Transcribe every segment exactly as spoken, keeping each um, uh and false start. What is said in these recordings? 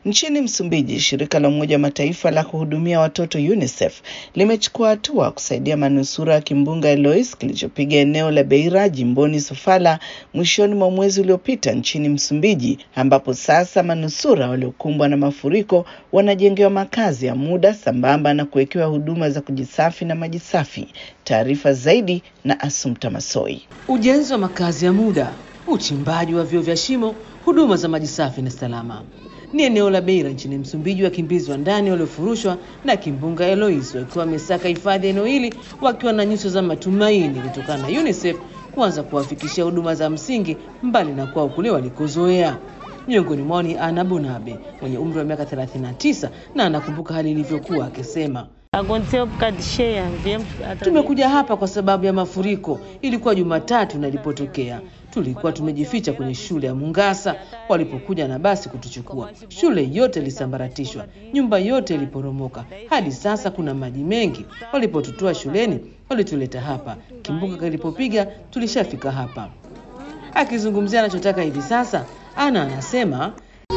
Nchini Msumbiji, shirika la Umoja wa Mataifa la kuhudumia watoto UNICEF limechukua hatua kusaidia manusura ya kimbunga Eloise kilichopiga eneo la Beira jimboni Sofala mwishoni mwa mwezi uliopita nchini Msumbiji, ambapo sasa manusura waliokumbwa na mafuriko wanajengewa makazi ya muda sambamba na kuwekewa huduma za kujisafi na maji safi. Taarifa zaidi na Assumpta Massoi. Ujenzi wa makazi ya muda, uchimbaji wa vyoo vya shimo, huduma za maji safi na salama. Ni eneo la Beira nchini Msumbiji. Wakimbizi wa ndani waliofurushwa na kimbunga Eloise wakiwa wamesaka hifadhi eneo hili wakiwa na nyuso za matumaini kutokana na UNICEF kuanza kuwafikishia huduma za msingi mbali na kwao kule walikozoea. Miongoni mwao ni Ana Bonabe mwenye umri wa miaka thelathini na tisa na anakumbuka hali ilivyokuwa akisema, tumekuja hapa kwa sababu ya mafuriko. Ilikuwa Jumatatu na ilipotokea tulikuwa tumejificha kwenye shule ya Mungasa. Walipokuja na basi kutuchukua, shule yote ilisambaratishwa, nyumba yote iliporomoka. Hadi sasa kuna maji mengi. Walipotutoa shuleni walituleta hapa. Kimbunga kilipopiga tulishafika hapa. Akizungumzia anachotaka hivi sasa, Ana anasema,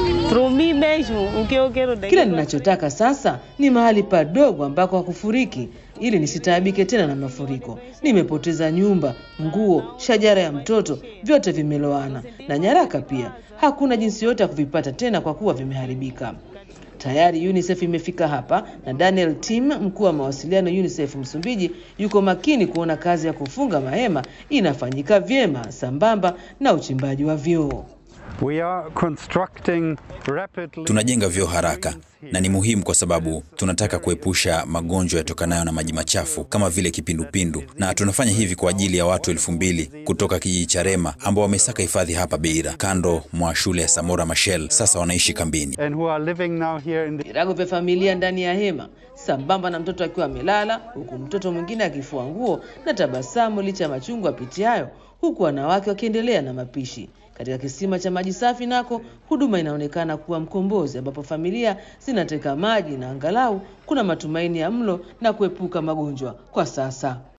kila ninachotaka sasa ni mahali padogo ambako hakufuriki ili nisitaabike tena na mafuriko. Nimepoteza nyumba, nguo, shajara ya mtoto, vyote vimeloana na nyaraka pia. Hakuna jinsi yote ya kuvipata tena kwa kuwa vimeharibika. Tayari UNICEF imefika hapa na Daniel Tim, mkuu wa mawasiliano UNICEF Msumbiji, yuko makini kuona kazi ya kufunga mahema inafanyika vyema sambamba na uchimbaji wa vyoo. We are constructing rapidly. Tunajenga vyoo haraka na ni muhimu kwa sababu tunataka kuepusha magonjwa yatokanayo na maji machafu kama vile kipindupindu, na tunafanya hivi kwa ajili ya watu elfu mbili kutoka kijiji cha Rema ambao wamesaka hifadhi hapa Beira kando mwa shule ya Samora Machel. Sasa wanaishi kambini. Virago vya familia ndani ya hema sambamba na mtoto akiwa amelala, huku mtoto mwingine akifua nguo na tabasamu licha ya machungu apitiayo, huku wanawake wakiendelea na mapishi. Katika kisima cha maji safi nako huduma inaonekana kuwa mkombozi, ambapo familia zinateka maji na angalau kuna matumaini ya mlo na kuepuka magonjwa kwa sasa.